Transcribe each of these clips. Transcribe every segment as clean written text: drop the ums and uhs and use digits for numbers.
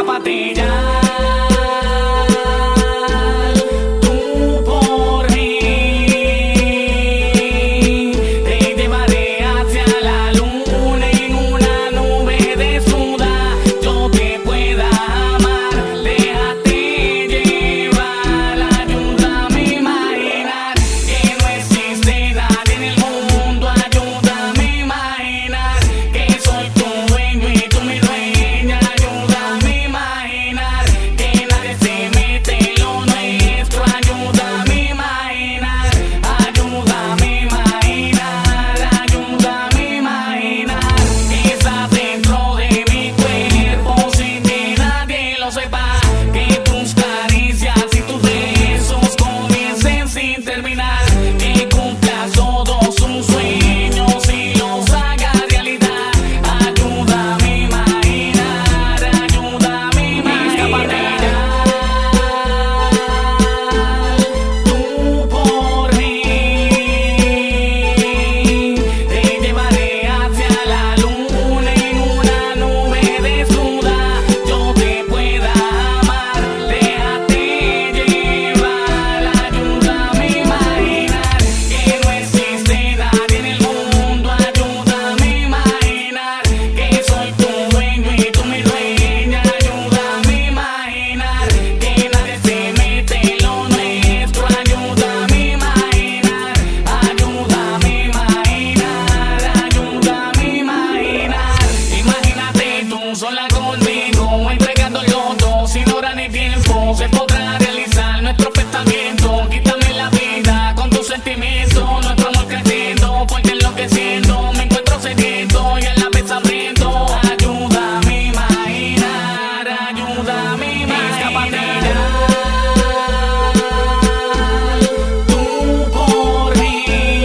escápate ya. Tú por mí te llevaré hacia la luna en una nube desnuda. Yo te pueda amar, déjate llevar. Ayúdame a imaginar que no existe nadie en el mundo. Ayúdame a imaginar que soy tu dueño y tú mi dueña. Ayúdame a imaginar que nadie se mete en lo nuestro. Ayúdame a imaginar, ayúdame a imaginar, ayúdame a imaginar que estás dentro de mi cuerpo sin que nadie lo sepa. Que tus caricias y tus besos comiencen sin terminar. Que cumplas todos sus sueños y los hagas realidad. Ayúdame a imaginar, ayúdame a imaginar. Tú por mí te llevaré hacia la luna en una nube desnuda. Yo te pueda amar, déjate llevar. Ayúdame a imaginar que no existe nadie en el mundo. Ayúdame a imaginar que soy tu dueño y tú mi dueña. Ayúdame a imaginar que nadie se mete en lo nuestro. Ayúdame a imaginar, ayúdame a imaginar, ayúdame a imaginar. Imagínate tú sola conmigo, entregándolo todo sin hora ni tiempo. Se podrá realizar nuestro pensamiento. Quítame la vida con tus sentimientos. Nuestro amor creciendo, porque enloqueciendo me encuentro sediento y a la vez hambriento. Ayúdame a imaginar, ayúdame a imaginar. Tú por mí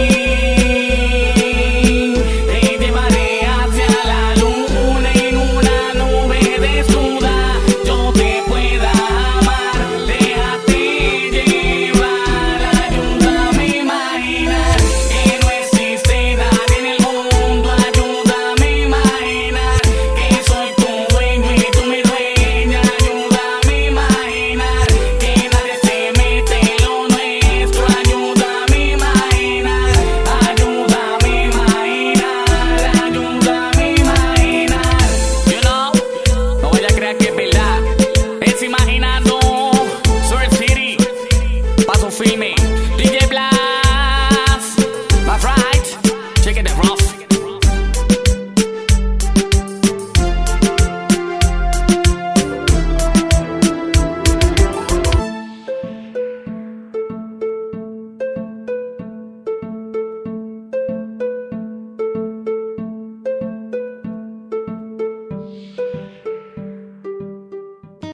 te llevaré hacia la luna en una nube desnuda. Yo te pueda amar, déjate llevar. Ayúdame a imaginar que no existe nadie en el mundo. Ayúdame a imaginar que soy tu dueño y tú mi dueña. Ayúdame a imaginar que nadie se mete en lo nuestro. Ayúdame a imaginar, ayúdame a imaginar, ayúdame a imaginar. You know, no voy a creer que es verdad. Es imaginando Surf City, Paso Firme.